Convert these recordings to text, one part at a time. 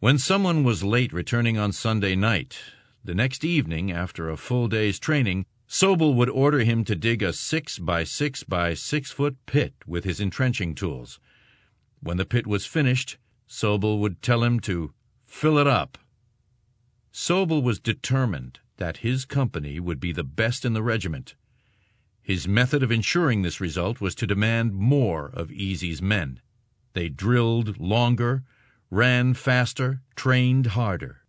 When someone was late returning on Sunday night, the next evening, after a full day's training, Sobel would order him to dig a 6 by 6 by 6 foot pit with his entrenching tools. When the pit was finished, Sobel would tell him to fill it up. Sobel was determined that his company would be the best in the regiment. His method of ensuring this result was to demand more of Easy's men. They drilled longer, ran faster, trained harder.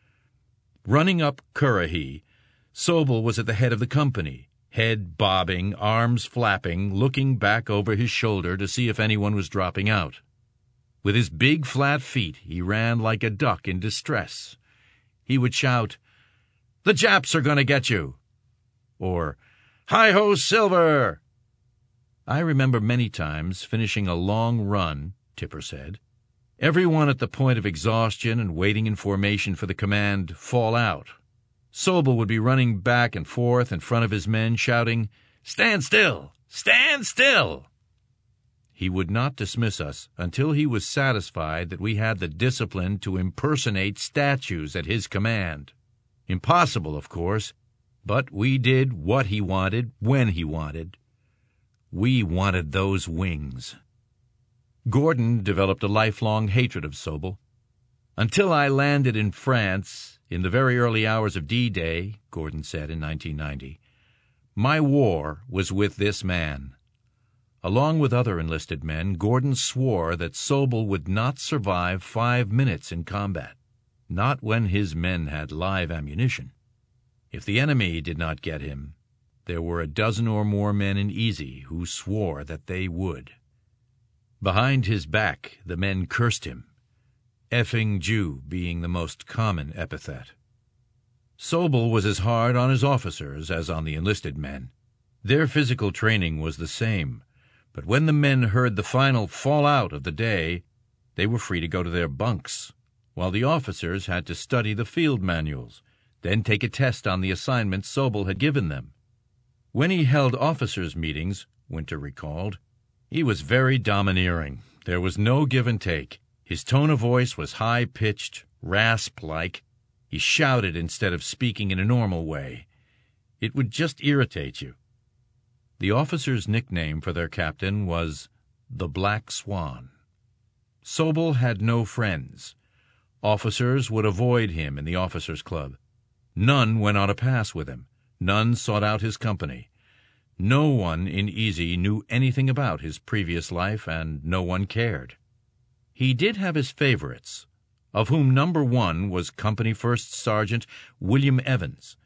Running up Currahee, Sobel was at the head of the company, head bobbing, arms flapping, looking back over his shoulder to see if anyone was dropping out. With his big flat feet, he ran like a duck in distress. He would shout, "The Japs are going to get you!" or "Hi-ho, Silver!" I remember many times finishing a long run, Tipper said, everyone at the point of exhaustion and waiting in formation for the command, "Fall out." Sobel would be running back and forth in front of his men, shouting, "Stand still! Stand still!" He would not dismiss us until he was satisfied that we had the discipline to impersonate statues at his command. Impossible, of course, but we did what he wanted, when he wanted. We wanted those wings. Gordon developed a lifelong hatred of Sobel. "Until I landed in France, in the very early hours of D-Day," Gordon said in 1990, "my war was with this man." Along with other enlisted men, Gordon swore that Sobel would not survive 5 minutes in combat, not when his men had live ammunition. If the enemy did not get him, there were a dozen or more men in Easy who swore that they would. Behind his back, the men cursed him, "effing Jew" being the most common epithet. Sobel was as hard on his officers as on the enlisted men. Their physical training was the same, but when the men heard the final fallout of the day, they were free to go to their bunks, while the officers had to study the field manuals, then take a test on the assignments Sobel had given them. When he held officers' meetings, Winter recalled, he was very domineering. There was no give and take. His tone of voice was high-pitched, rasp-like. He shouted instead of speaking in a normal way. It would just irritate you. The officers' nickname for their captain was the Black Swan. Sobel had no friends. Officers would avoid him in the officers' club. None went on a pass with him. None sought out his company. No one in Easy knew anything about his previous life, and no one cared. He did have his favorites, of whom number 1 was Company First Sergeant William Evans,